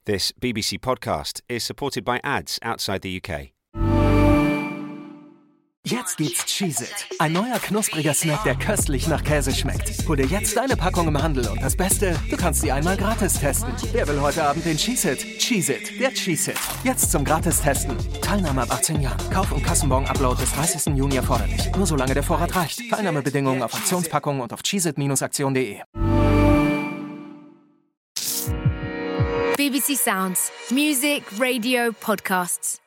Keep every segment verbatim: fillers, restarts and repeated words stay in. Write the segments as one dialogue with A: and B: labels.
A: This B B C podcast is supported by ads outside the U K.
B: Jetzt gibt's Cheez-It, ein neuer knuspriger Snack, der köstlich nach Käse schmeckt. Hol dir jetzt deine Packung im Handel und das Beste, du kannst sie einmal gratis testen. Wer will heute Abend den Cheez-It? Cheez-It, der Cheez-It. Jetzt zum Gratis-Testen. Teilnahme ab achtzehn Jahren. Kauf- und Kassenbon-Upload bis dreißigsten Juni erforderlich. Nur solange der Vorrat reicht. Teilnahmebedingungen auf Aktionspackungen und auf cheezit Aktion punkt de.
C: B B C Sounds. Music, radio, podcasts.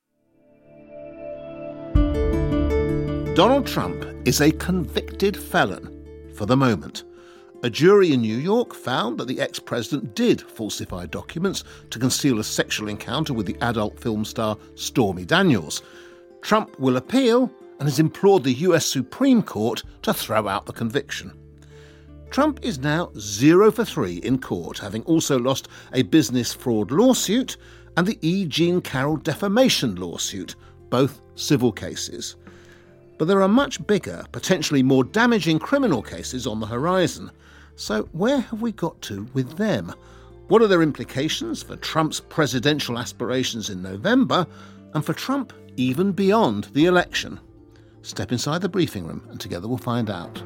D: Donald Trump is a convicted felon for the moment. A jury in New York found that the ex-president did falsify documents to conceal a sexual encounter with the adult film star Stormy Daniels. Trump will appeal and has implored the U S Supreme Court to throw out the conviction. Trump is now zero for three in court, having also lost a business fraud lawsuit and the E. Jean Carroll defamation lawsuit, both civil cases. But there are much bigger, potentially more damaging criminal cases on the horizon. So where have we got to with them? What are their implications for Trump's presidential aspirations in November and for Trump even beyond the election? Step inside the briefing room and together we'll find out.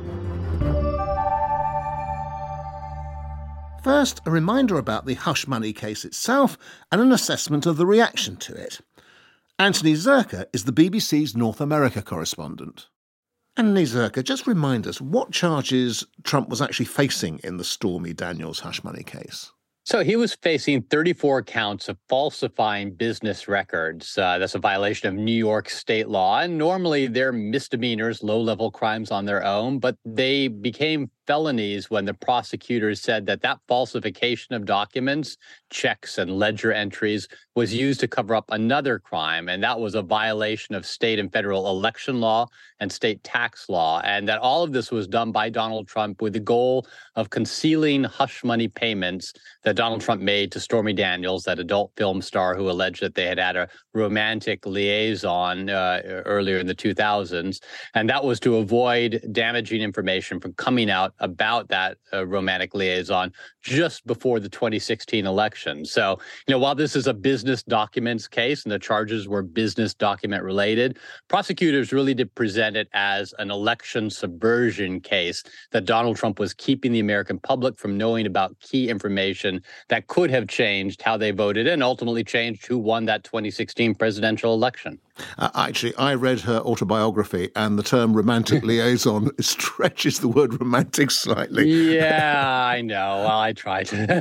D: First, a reminder about the hush money case itself and an assessment of the reaction to it. Anthony Zurcher is the B B C's North America correspondent. Anthony Zurcher, just remind us what charges Trump was actually facing in the Stormy Daniels hush money case.
E: So he was facing thirty-four counts of falsifying business records. Uh, that's a violation of New York state law. And normally they're misdemeanors, low-level crimes on their own, but they became felonies when the prosecutors said that that falsification of documents, checks and ledger entries was used to cover up another crime. And that was a violation of state and federal election law and state tax law. And that all of this was done by Donald Trump with the goal of concealing hush money payments that Donald Trump made to Stormy Daniels, that adult film star who alleged that they had had a romantic liaison uh, earlier in the two thousands. And that was to avoid damaging information from coming out about that uh, romantic liaison just before the twenty sixteen election. So, you know, while this is a business documents case and the charges were business document related, prosecutors really did present it as an election subversion case, that Donald Trump was keeping the American public from knowing about key information that could have changed how they voted and ultimately changed who won that twenty sixteen presidential election.
D: Uh, actually, I read her autobiography, and the term romantic liaison stretches the word romantic slightly.
E: Yeah, I know. Well, I try to.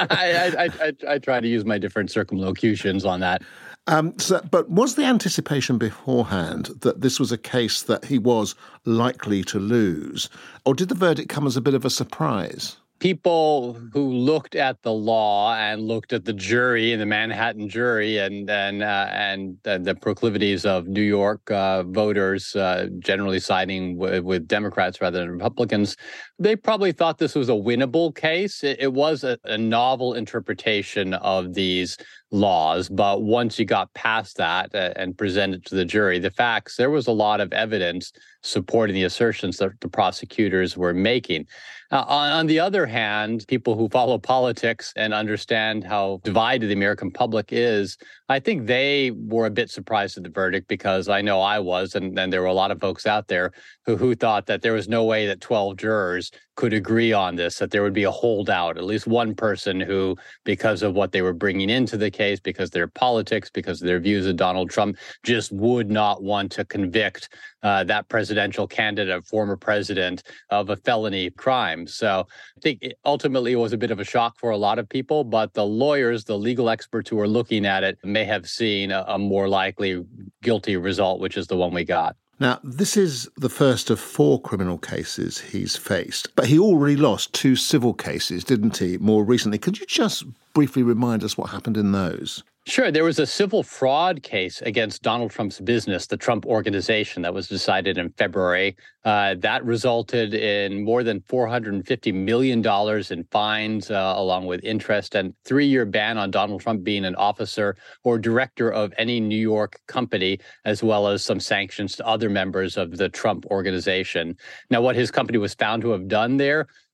E: I, I, I, I try to use my different circumlocutions on that.
D: Um, so, but was the anticipation beforehand that this was a case that he was likely to lose, or did the verdict come as a bit of a surprise?
E: People who looked at the law and looked at the jury and the Manhattan jury and and uh, and uh, the proclivities of New York uh, voters, uh, generally siding w- with Democrats rather than Republicans, they probably thought this was a winnable case. It, it was a, a novel interpretation of these laws, but once you got past that uh, and presented to the jury the facts, there was a lot of evidence supporting the assertions that the prosecutors were making. Uh, on, on the other hand, people who follow politics and understand how divided the American public is, I think they were a bit surprised at the verdict, because I know I was, and, and there were a lot of folks out there who, who thought that there was no way that twelve jurors could agree on this, that there would be a holdout, at least one person who, because of what they were bringing into the case, because of their politics, because of their views of Donald Trump, just would not want to convict uh, that presidential candidate, former president, of a felony crime. So I think it, ultimately it was a bit of a shock for a lot of people, but the lawyers, the legal experts who are looking at it may have seen a, a more likely guilty result, which is the one we got.
D: Now, this is the first of four criminal cases he's faced, but he already lost two civil cases, didn't he, more recently? Could you just briefly remind us what happened in those?
E: Sure. There was a civil fraud case against Donald Trump's business, the Trump Organization, that was decided in February. Uh, that resulted in more than four hundred fifty million dollars in fines, uh, along with interest, and three-year ban on Donald Trump being an officer or director of any New York company, as well as some sanctions to other members of the Trump Organization. Now, what his company was found to have done there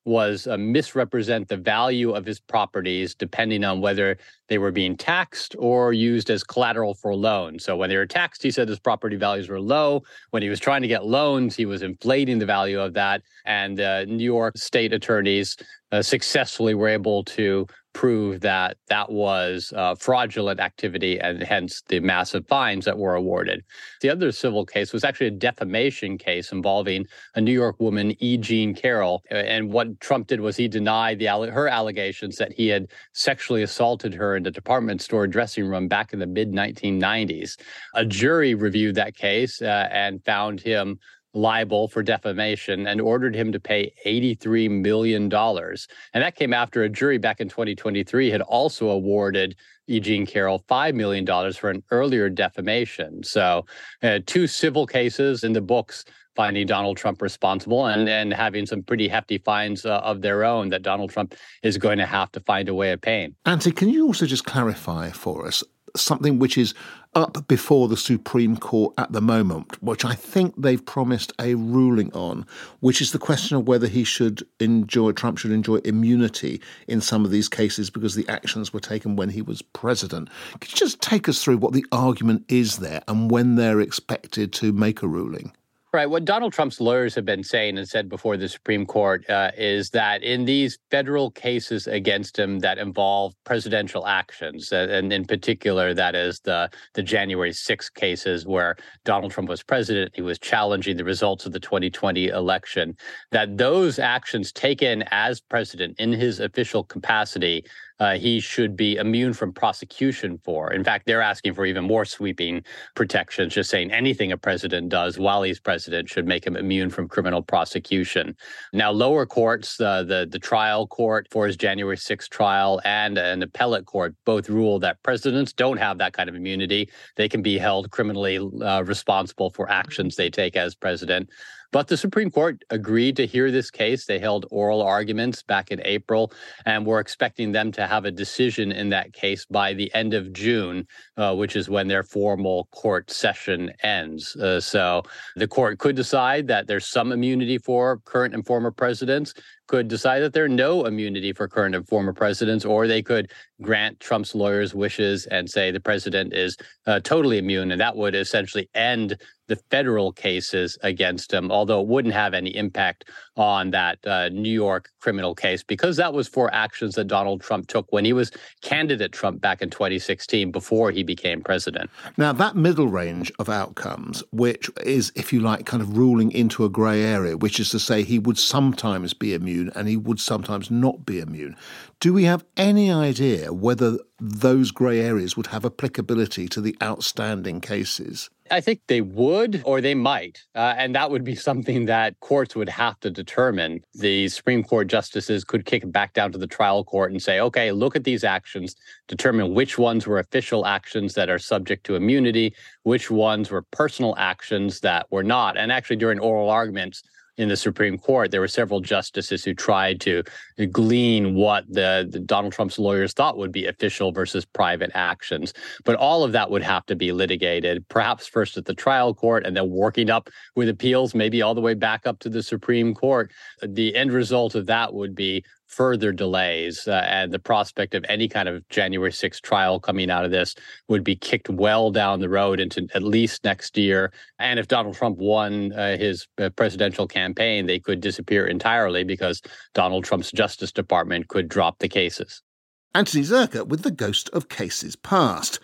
E: was uh, misrepresent the value of his properties depending on whether they were being taxed or used as collateral for loans. So when they were taxed, he said his property values were low. When he was trying to get loans, he was inflating the value of that. And uh, New York state attorneys uh, successfully were able to prove that that was uh, fraudulent activity and hence the massive fines that were awarded. The other civil case was actually a defamation case involving a New York woman, E. Jean Carroll. And what Trump did was he denied the her allegations that he had sexually assaulted her in the department store dressing room back in the mid nineteen nineties. A jury reviewed that case uh, and found him liable for defamation and ordered him to pay eighty-three million dollars. And that came after a jury back in twenty twenty-three had also awarded E. Jean Carroll five million dollars for an earlier defamation. So uh, two civil cases in the books finding Donald Trump responsible and, and having some pretty hefty fines uh, of their own that Donald Trump is going to have to find a way of paying.
D: Anthony, can you also just clarify for us something which is up before the Supreme Court at the moment, which I think they've promised a ruling on, which is the question of whether he should enjoy, Trump should enjoy immunity in some of these cases because the actions were taken when he was president. Could you just take us through what the argument is there and when they're expected to make a ruling?
E: Right. What Donald Trump's lawyers have been saying and said before the Supreme Court uh, is that in these federal cases against him that involve presidential actions, uh, and in particular, that is the, the January sixth cases where Donald Trump was president, he was challenging the results of the twenty twenty election, that those actions taken as president in his official capacity Uh, he should be immune from prosecution for. In fact, they're asking for even more sweeping protections, just saying anything a president does while he's president should make him immune from criminal prosecution. Now, lower courts, uh, the, the trial court for his January sixth trial and an appellate court both rule that presidents don't have that kind of immunity. They can be held criminally uh, responsible for actions they take as president. But the Supreme Court agreed to hear this case. They held oral arguments back in April, and we're expecting them to have a decision in that case by the end of June, uh, which is when their formal court session ends. Uh, so the court could decide that there's some immunity for current and former presidents, could decide that there's no immunity for current and former presidents, or they could grant Trump's lawyers' wishes and say the president is uh, totally immune, and that would essentially end the federal cases against him, although it wouldn't have any impact on that uh, New York criminal case, because that was for actions that Donald Trump took when he was candidate Trump back in twenty sixteen, before he became president.
D: Now, that middle range of outcomes, which is, if you like, kind of ruling into a grey area, which is to say he would sometimes be immune and he would sometimes not be immune. Do we have any idea whether those grey areas would have applicability to the outstanding cases?
E: I think they would, or they might, uh, and that would be something that courts would have to determine. The Supreme Court justices could kick it back down to the trial court and say, okay, look at these actions, determine which ones were official actions that are subject to immunity, which ones were personal actions that were not. And actually, during oral arguments in the Supreme Court, there were several justices who tried to glean what the, the Donald Trump's lawyers thought would be official versus private actions. But all of that would have to be litigated, perhaps first at the trial court and then working up with appeals, maybe all the way back up to the Supreme Court. The end result of that would be further delays, uh, and the prospect of any kind of January sixth trial coming out of this would be kicked well down the road into at least next year. And if Donald Trump won uh, his uh, presidential campaign, they could disappear entirely because Donald Trump's Justice Department could drop the cases.
D: Anthony Zurcher with the Ghost of Cases Past.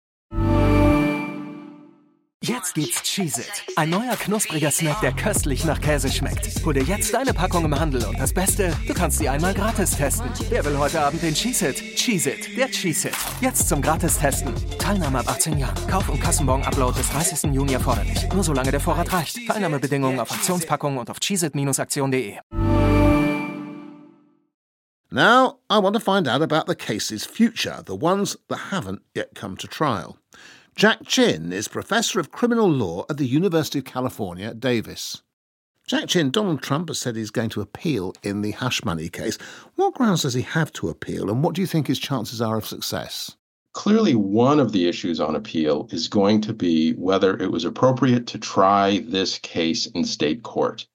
B: Jetzt gibt's Cheez-It, ein neuer knuspriger Snack, der köstlich nach Käse schmeckt. Hol dir jetzt deine Packung im Handel und das Beste, du kannst sie einmal gratis testen. Wer will heute Abend den Cheez-It? Cheez-It, der Cheez-It. Jetzt zum Gratis-Testen. Teilnahme ab achtzehn Jahren. Kauf- und Kassenbon-Upload bis dreißigsten Juni erforderlich. Nur solange der Vorrat reicht. Teilnahmebedingungen auf Aktionspackungen und auf cheezit Aktion punkt de.
D: Now, I want to find out about the case's future, the ones that haven't yet come to trial. Jack Chin is Professor of Criminal Law at the University of California, Davis. Jack Chin, Donald Trump has said he's going to appeal in the hush money case. What grounds does he have to appeal, and what do you think his chances are of success?
F: Clearly, one of the issues on appeal is going to be whether it was appropriate to try this case in state court.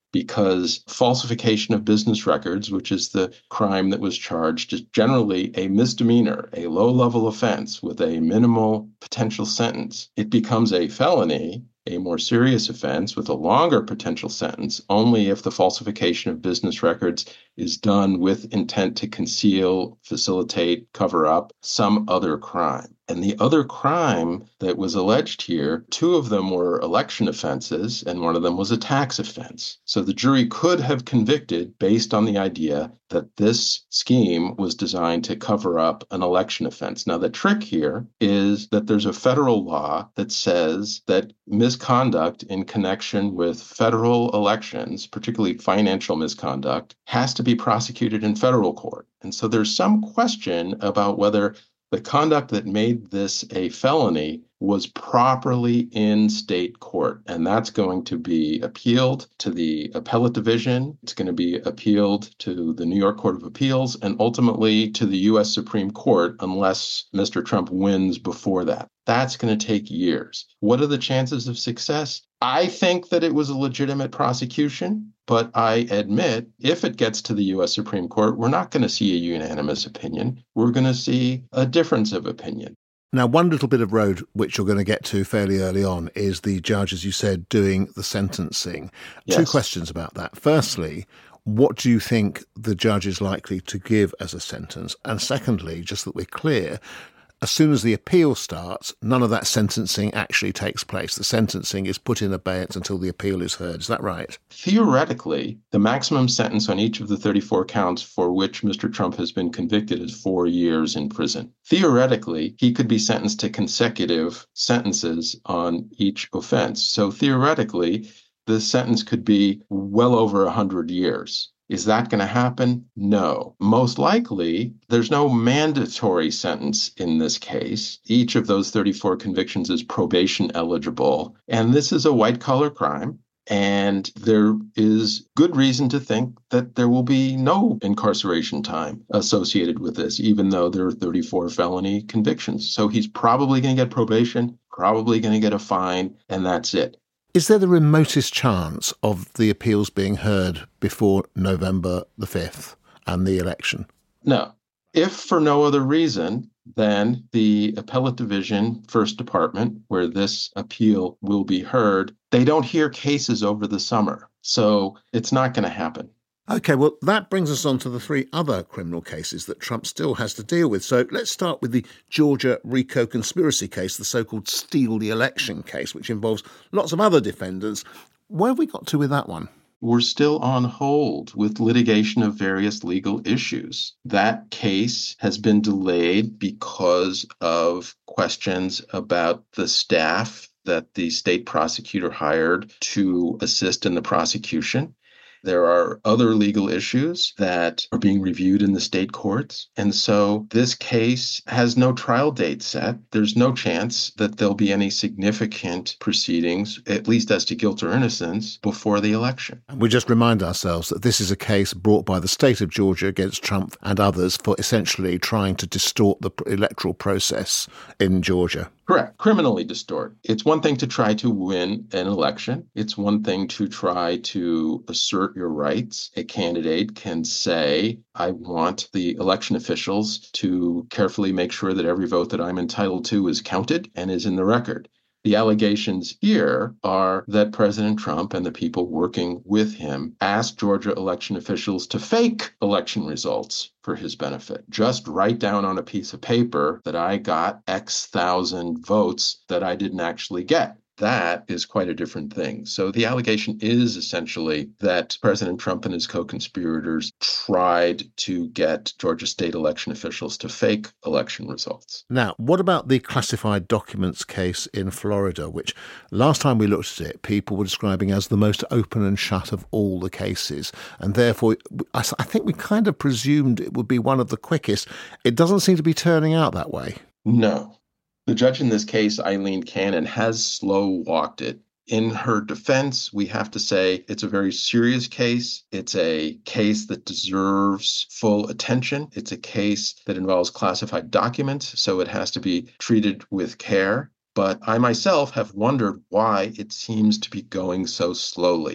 F: because falsification of business records, which is the crime that was charged, is generally a misdemeanor, a low-level offense with a minimal potential sentence. It becomes a felony, a more serious offense with a longer potential sentence, only if the falsification of business records is done with intent to conceal, facilitate, cover up some other crime. And the other crime that was alleged here, two of them were election offenses, and one of them was a tax offense. So the jury could have convicted based on the idea that this scheme was designed to cover up an election offense. Now, the trick here is that there's a federal law that says that misconduct in connection with federal elections, particularly financial misconduct, has to be prosecuted in federal court. And so there's some question about whether the conduct that made this a felony was properly in state court, and that's going to be appealed to the appellate division. It's going to be appealed to the New York Court of Appeals and ultimately to the U S Supreme Court unless Mister Trump wins before that. That's going to take years. What are the chances of success? I think that it was a legitimate prosecution, but I admit if it gets to the U S Supreme Court, we're not going to see a unanimous opinion. We're going to see a difference of opinion.
D: Now, one little bit of road which you're going to get to fairly early on is the judge, as you said, doing the sentencing.
F: Yes.
D: Two questions about that. Firstly, what do you think the judge is likely to give as a sentence? And secondly, just that we're clear, as soon as the appeal starts, none of that sentencing actually takes place. The sentencing is put in abeyance until the appeal is heard. Is that right?
F: Theoretically, the maximum sentence on each of the thirty-four counts for which Mister Trump has been convicted is four years in prison. Theoretically, he could be sentenced to consecutive sentences on each offense. So theoretically, the sentence could be well over one hundred years. Is that going to happen? No. Most likely, there's no mandatory sentence in this case. Each of those thirty-four convictions is probation eligible. And this is a white-collar crime. And there is good reason to think that there will be no incarceration time associated with this, even though there are thirty-four felony convictions. So he's probably going to get probation, probably going to get a fine, and that's it.
D: Is there the remotest chance of the appeals being heard before November the fifth and the election?
F: No. If for no other reason, then the appellate division, First Department, where this appeal will be heard, they don't hear cases over the summer. So it's not going to happen.
D: OK, well, that brings us on to the three other criminal cases that Trump still has to deal with. So let's start with the Georgia RICO conspiracy case, the so-called Steal the Election case, which involves lots of other defendants. Where have we got to with that one?
F: We're still on hold with litigation of various legal issues. That case has been delayed because of questions about the staff that the state prosecutor hired to assist in the prosecution. There are other legal issues that are being reviewed in the state courts. And so this case has no trial date set. There's no chance that there'll be any significant proceedings, at least as to guilt or innocence, before the election.
D: And we just remind ourselves that this is a case brought by the state of Georgia against Trump and others for essentially trying to distort the electoral process in Georgia.
F: Correct. Criminally distort. It's one thing to try to win an election. It's one thing to try to assert your rights. A candidate can say, I want the election officials to carefully make sure that every vote that I'm entitled to is counted and is in the record. The allegations here are that President Trump and the people working with him asked Georgia election officials to fake election results for his benefit. Just write down on a piece of paper that I got X thousand votes that I didn't actually get. That is quite a different thing. So the allegation is essentially that President Trump and his co-conspirators tried to get Georgia state election officials to fake election results.
D: Now, what about the classified documents case in Florida, which last time we looked at it, people were describing as the most open and shut of all the cases. And therefore, I think we kind of presumed it would be one of the quickest. It doesn't seem to be turning out that way.
F: No. The judge in this case, Eileen Cannon, has slow-walked it. In her defense, we have to say it's a very serious case. It's a case that deserves full attention. It's a case that involves classified documents, so it has to be treated with care. But I myself have wondered why it seems to be going so slowly.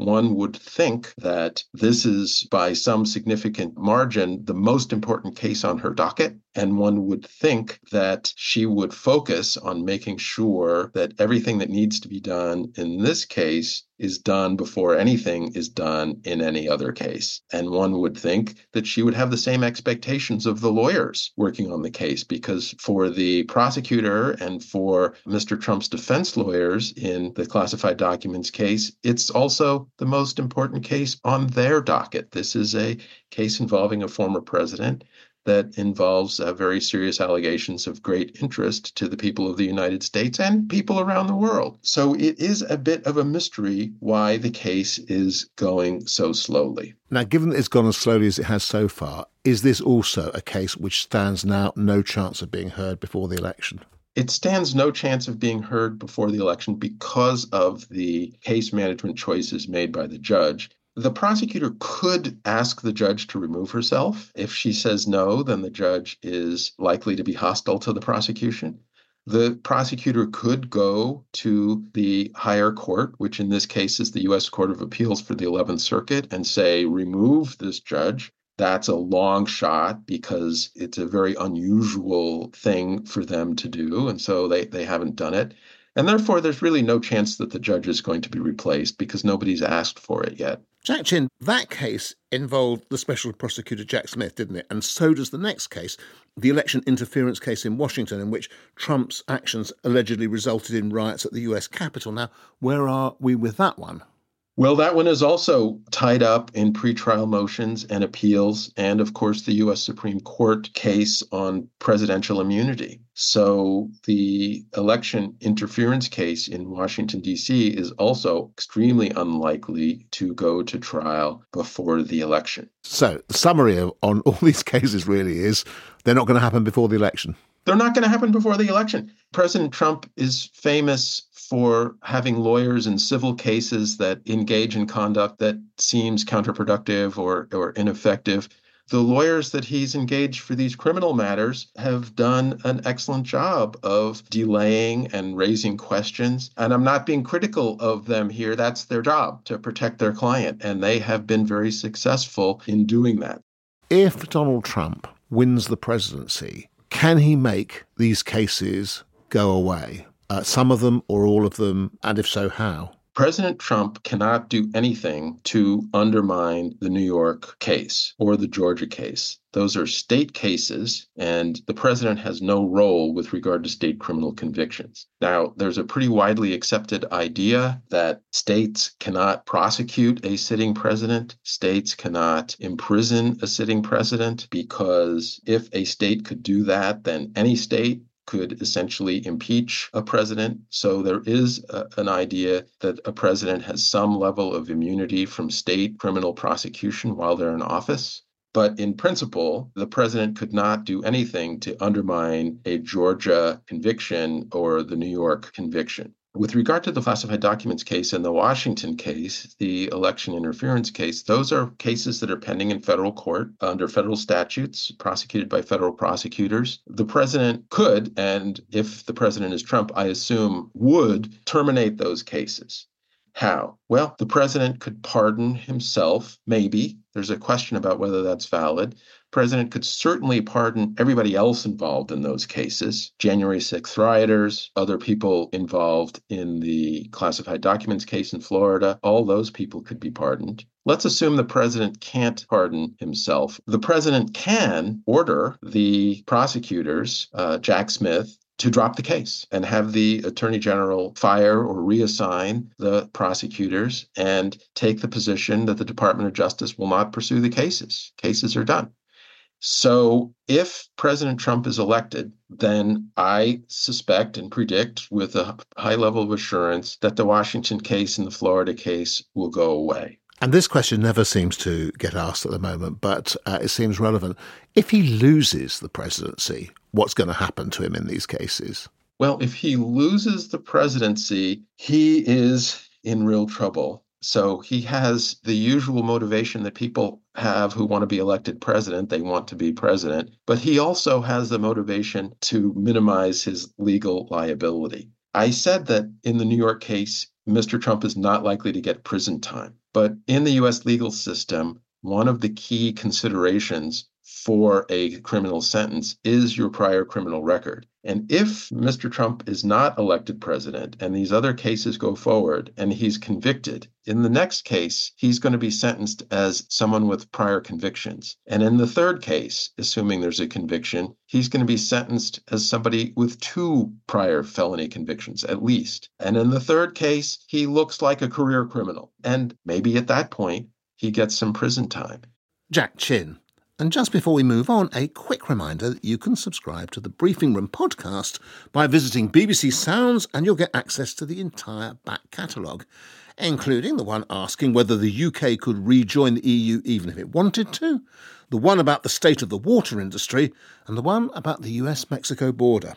F: one would think that this is, by some significant margin, the most important case on her docket. And one would think that she would focus on making sure that everything that needs to be done in this case is done before anything is done in any other case. And one would think that she would have the same expectations of the lawyers working on the case, because for the prosecutor and for Mister Trump's defense lawyers in the classified documents case, it's also the most important case on their docket. This is a case involving a former president that involves uh, very serious allegations of great interest to the people of the United States and people around the world. So it is a bit of a mystery why the case is going so slowly.
D: Now, given that it's gone as slowly as it has so far, is this also a case which stands now no chance of being heard before the election?
F: It stands no chance of being heard before the election because of the case management choices made by the judge. The prosecutor could ask the judge to remove herself. If she says no, then the judge is likely to be hostile to the prosecution. The prosecutor could go to the higher court, which in this case is the U S Court of Appeals for the eleventh Circuit, and say, remove this judge. That's a long shot because it's a very unusual thing for them to do, and so they, they haven't done it. And therefore, there's really no chance that the judge is going to be replaced because nobody's asked for it yet.
D: Jack Chin, that case involved the special prosecutor Jack Smith, didn't it? And so does the next case, the election interference case in Washington, in which Trump's actions allegedly resulted in riots at the U S Capitol. Now, where are we with that one?
F: Well, that one is also tied up in pretrial motions and appeals, and of course, the U S Supreme Court case on presidential immunity. So the election interference case in Washington, D C is also extremely unlikely to go to trial before the election.
D: So the summary of, on all these cases really is they're not going to happen before the election.
F: They're not going to happen before the election. President Trump is famous for having lawyers in civil cases that engage in conduct that seems counterproductive or, or ineffective. The lawyers that he's engaged for these criminal matters have done an excellent job of delaying and raising questions. And I'm not being critical of them here. That's their job, to protect their client. And they have been very successful in doing that.
D: If Donald Trump wins the presidency, can he make these cases go away? Uh, some of them or all of them, and if so, how?
F: President Trump cannot do anything to undermine the New York case or the Georgia case. Those are state cases, and the president has no role with regard to state criminal convictions. Now, there's a pretty widely accepted idea that states cannot prosecute a sitting president. States cannot imprison a sitting president, because if a state could do that, then any state could essentially impeach a president. So there is a, an idea that a president has some level of immunity from state criminal prosecution while they're in office. But in principle, the president could not do anything to undermine a Georgia conviction or the New York conviction. With regard to the classified documents case and the Washington case, the election interference case, those are cases that are pending in federal court under federal statutes, prosecuted by federal prosecutors. The president could, and if the president is Trump, I assume would, terminate those cases. How? Well, the president could pardon himself, maybe. There's a question about whether that's valid. The president could certainly pardon everybody else involved in those cases. January sixth rioters, other people involved in the classified documents case in Florida, all those people could be pardoned. Let's assume the president can't pardon himself. The president can order the prosecutors, uh, Jack Smith, to drop the case and have the attorney general fire or reassign the prosecutors and take the position that the Department of Justice will not pursue the cases. Cases are done. So if President Trump is elected, then I suspect and predict with a high level of assurance that the Washington case and the Florida case will go away.
D: And this question never seems to get asked at the moment, but uh, it seems relevant. If he loses the presidency, what's going to happen to him in these cases?
F: Well, if he loses the presidency, he is in real trouble. So he has the usual motivation that people have who want to be elected president. They want to be president. But he also has the motivation to minimize his legal liability. I said that in the New York case, Mister Trump is not likely to get prison time. But in the U S legal system, one of the key considerations for a criminal sentence is your prior criminal record. And if Mister Trump is not elected president and these other cases go forward and he's convicted, in the next case, he's going to be sentenced as someone with prior convictions. And in the third case, assuming there's a conviction, he's going to be sentenced as somebody with two prior felony convictions at least. And in the third case, he looks like a career criminal. And maybe at that point, he gets some prison time.
D: Jack Chin. And just before we move on, a quick reminder that you can subscribe to the Briefing Room podcast by visiting B B C Sounds, and you'll get access to the entire back catalogue, including the one asking whether the U K could rejoin the E U even if it wanted to, the one about the state of the water industry, and the one about the U S Mexico border.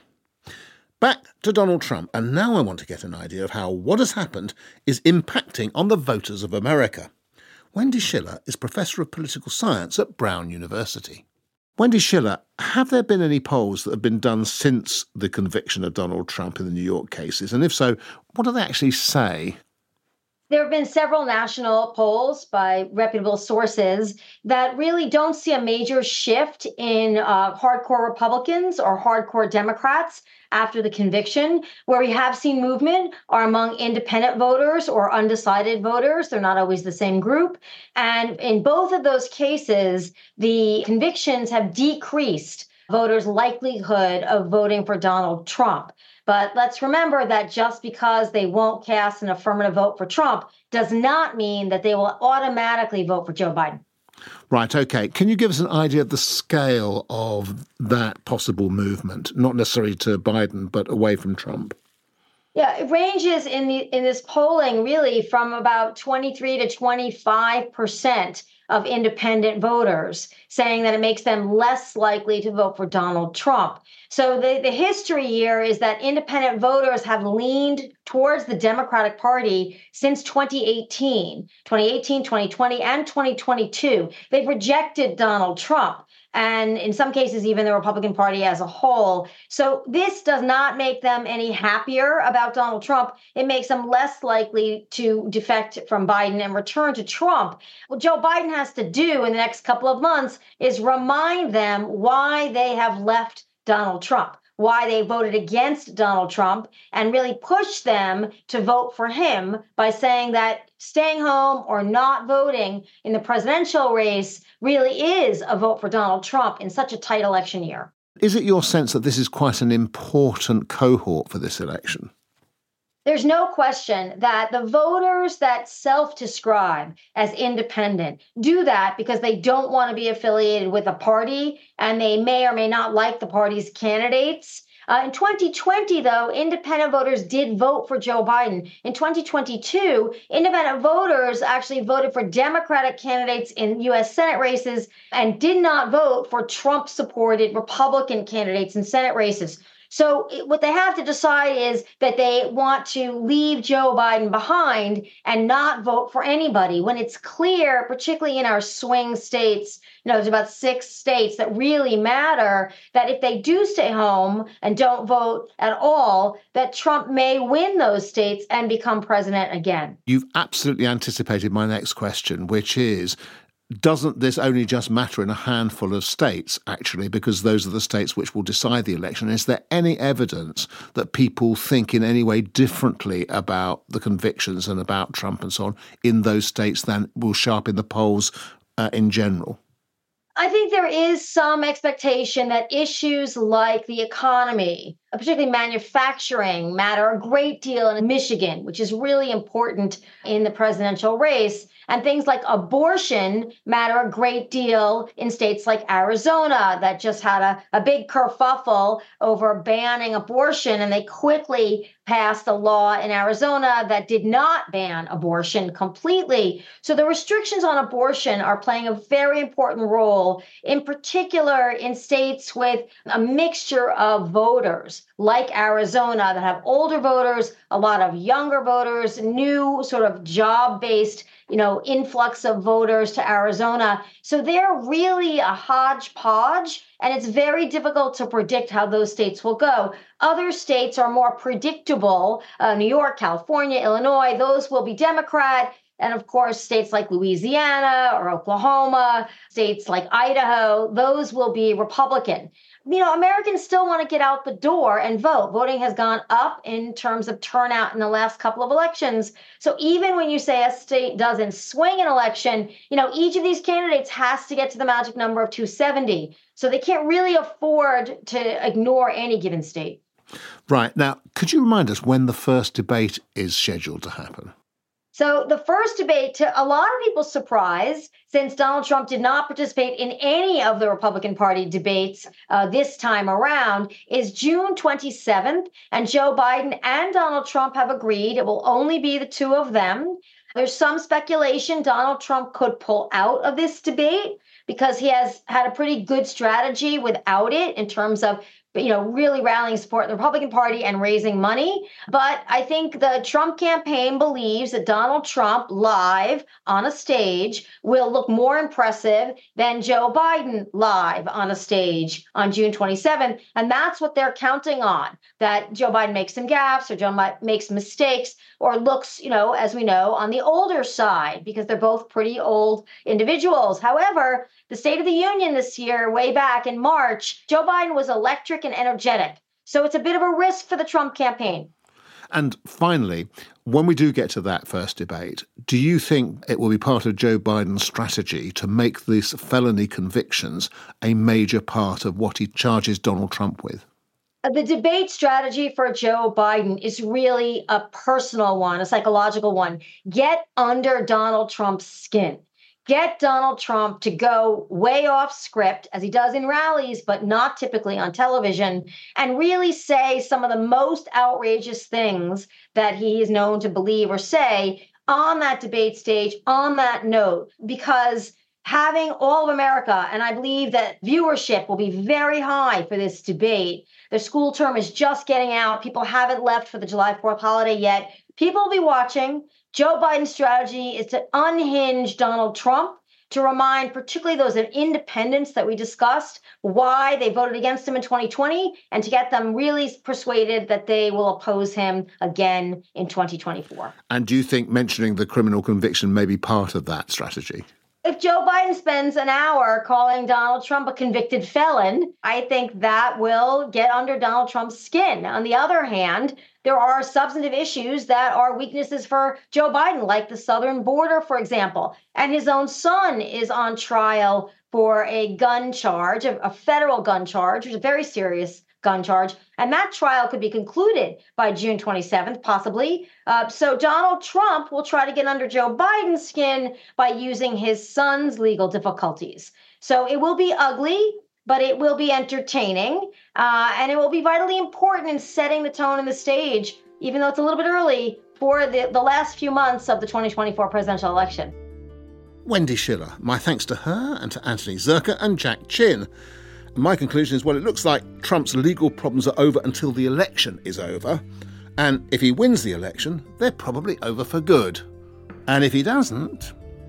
D: Back to Donald Trump, and now I want to get an idea of how what has happened is impacting on the voters of America. Wendy Schiller is Professor of Political Science at Brown University. Wendy Schiller, have there been any polls that have been done since the conviction of Donald Trump in the New York cases? And if so, what do they actually say?
G: There have been several national polls by reputable sources that really don't see a major shift in uh, hardcore Republicans or hardcore Democrats after the conviction. Where we have seen movement are among independent voters or undecided voters. They're not always the same group. And in both of those cases, the convictions have decreased voters' likelihood of voting for Donald Trump. But let's remember that just because they won't cast an affirmative vote for Trump does not mean that they will automatically vote for Joe Biden.
D: Right, OK. Can you give us an idea of the scale of that possible movement, not necessarily to Biden, but away from Trump?
G: Yeah, it ranges in the in this polling really from about twenty-three to twenty-five percent of independent voters, saying that it makes them less likely to vote for Donald Trump. So the, the history here is that independent voters have leaned towards the Democratic Party since twenty eighteen, twenty eighteen, twenty twenty, and twenty twenty-two. They've rejected Donald Trump, and in some cases, even the Republican Party as a whole. So this does not make them any happier about Donald Trump. It makes them less likely to defect from Biden and return to Trump. What Joe Biden has to do in the next couple of months is remind them why they have left Donald Trump, why they voted against Donald Trump, and really push them to vote for him by saying that staying home or not voting in the presidential race really is a vote for Donald Trump in such a tight election year.
D: Is it your sense that this is quite an important cohort for this election?
G: There's no question that the voters that self-describe as independent do that because they don't want to be affiliated with a party, and they may or may not like the party's candidates. Uh, in twenty twenty, though, independent voters did vote for Joe Biden. In twenty twenty-two, independent voters actually voted for Democratic candidates in U S Senate races and did not vote for Trump-supported Republican candidates in Senate races. So what they have to decide is that they want to leave Joe Biden behind and not vote for anybody, when it's clear, particularly in our swing states, you know, there's about six states that really matter, that if they do stay home and don't vote at all, that Trump may win those states and become president again.
D: You've absolutely anticipated my next question, which is, doesn't this only just matter in a handful of states, actually, because those are the states which will decide the election? Is there any evidence that people think in any way differently about the convictions and about Trump and so on in those states than will show up in the polls uh, in general?
G: I think there is some expectation that issues like the economy, particularly manufacturing, matter a great deal in Michigan, which is really important in the presidential race. And things like abortion matter a great deal in states like Arizona that just had a, a big kerfuffle over banning abortion. And they quickly passed a law in Arizona that did not ban abortion completely. So the restrictions on abortion are playing a very important role, in particular in states with a mixture of voters like Arizona that have older voters, a lot of younger voters, new sort of job-based you know, influx of voters to Arizona. So they're really a hodgepodge, and it's very difficult to predict how those states will go. Other states are more predictable. Uh, New York, California, Illinois, those will be Democrat. And of course, states like Louisiana or Oklahoma, states like Idaho, those will be Republican. You know, Americans still want to get out the door and vote. Voting has gone up in terms of turnout in the last couple of elections. So even when you say a state doesn't swing an election, you know, each of these candidates has to get to the magic number of two seventy. So they can't really afford to ignore any given state.
D: Right. Now, could you remind us when the first debate is scheduled to happen?
G: So the first debate, to a lot of people's surprise, since Donald Trump did not participate in any of the Republican Party debates uh, this time around, is June twenty-seventh. And Joe Biden and Donald Trump have agreed it will only be the two of them. There's some speculation Donald Trump could pull out of this debate because he has had a pretty good strategy without it in terms of, you know, really rallying support in the Republican Party and raising money. But I think the Trump campaign believes that Donald Trump live on a stage will look more impressive than Joe Biden live on a stage on June twenty-seventh. And that's what they're counting on, that Joe Biden makes some gaffes or Joe Biden makes mistakes or looks, you know, as we know, on the older side because they're both pretty old individuals. However, the State of the Union this year, way back in March, Joe Biden was electric and energetic. So it's a bit of a risk for the Trump campaign.
D: And finally, when we do get to that first debate, do you think it will be part of Joe Biden's strategy to make these felony convictions a major part of what he charges Donald Trump with?
G: The debate strategy for Joe Biden is really a personal one, a psychological one. Get under Donald Trump's skin. Get Donald Trump to go way off script, as he does in rallies, but not typically on television, and really say some of the most outrageous things that he is known to believe or say on that debate stage, on that note, because having all of America, and I believe that viewership will be very high for this debate. The school term is just getting out. People haven't left for the July fourth holiday yet. People will be watching. Joe Biden's strategy is to unhinge Donald Trump, to remind particularly those independents that we discussed why they voted against him in twenty twenty, and to get them really persuaded that they will oppose him again in twenty twenty-four.
D: And do you think mentioning the criminal conviction may be part of that strategy?
G: If Joe Biden spends an hour calling Donald Trump a convicted felon, I think that will get under Donald Trump's skin. On the other hand, there are substantive issues that are weaknesses for Joe Biden, like the southern border, for example. And his own son is on trial for a gun charge, a federal gun charge, which is a very serious gun charge. And that trial could be concluded by June twenty-seventh, possibly. Uh, so Donald Trump will try to get under Joe Biden's skin by using his son's legal difficulties. So it will be ugly, but it will be entertaining. Uh, and it will be vitally important in setting the tone and the stage, even though it's a little bit early, for the, the last few months of the twenty twenty-four presidential election.
D: Wendy Schiller. My thanks to her and to Anthony Zerka and Jack Chin. My conclusion is, well, it looks like Trump's legal problems are over until the election is over. And if he wins the election, they're probably over for good. And if he doesn't...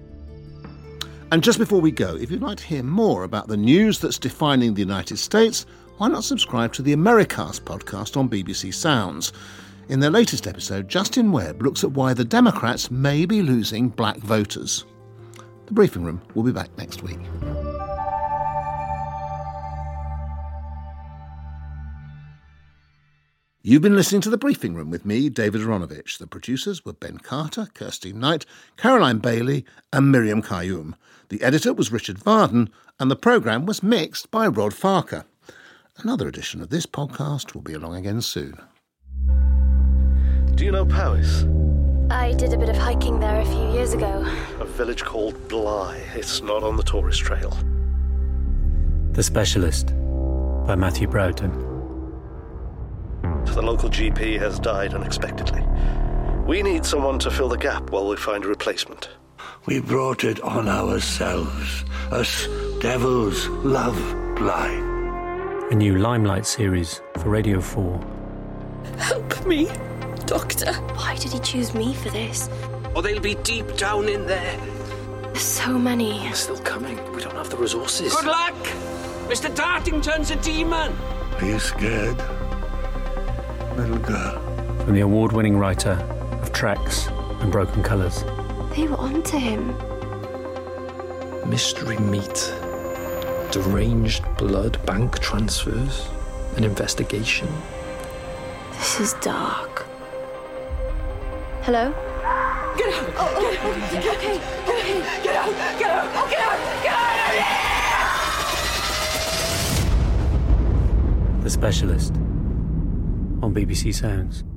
D: And just before we go, if you'd like to hear more about the news that's defining the United States, why not subscribe to the Americast podcast on B B C Sounds? In their latest episode, Justin Webb looks at why the Democrats may be losing black voters. The Briefing Room will be back next week. You've been listening to The Briefing Room with me, David Aronovich. The producers were Ben Carter, Kirsty Knight, Caroline Bailey and Miriam Kayoum. The editor was Richard Varden and the programme was mixed by Rod Farker. Another edition of this podcast will be along again soon.
H: Do you know Powys?
I: I did a bit of hiking there a few years ago.
H: A village called Bly. It's not on the tourist trail.
J: The Specialist by Matthew Broughton.
H: The local G P has died unexpectedly. We need someone to fill the gap while we find a replacement.
K: We brought it on ourselves. Us devils love Bly.
J: A new Limelight series for Radio four.
I: Help me, Doctor. Why did he choose me for this?
L: Or they'll be deep down in there.
I: There's so many.
L: They're still coming. We don't have the resources.
I: Good
L: luck! Mister Dartington's a demon.
K: Are you scared, little girl?
J: From the award-winning writer of Tracks and Broken Colours.
I: They were onto him.
M: Mystery meat, deranged blood bank transfers, an investigation.
I: This is dark. Hello?
N: Get out! Oh, oh, get out! Get out! Okay, okay. Get out! Get out! Oh, get out! Get out!
J: The Specialist on B B C Sounds.